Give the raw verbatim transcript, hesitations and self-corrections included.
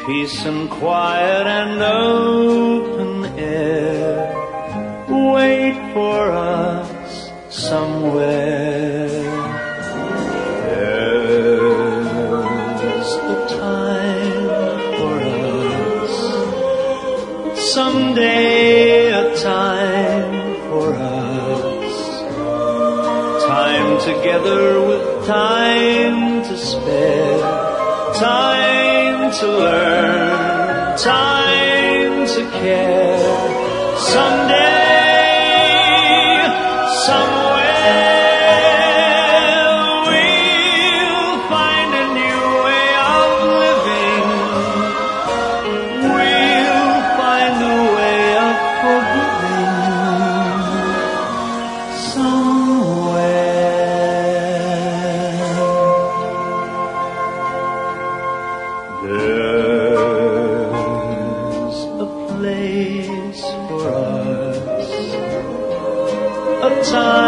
peace and quiet and open air wait for us somewhere. There's a time for us, someday a time for us, time together with time to spare, time to learn, time to care. Someday, somewhere, we'll find a new way of living. We'll find a way of forgiving somewhere. There's a place for us, a time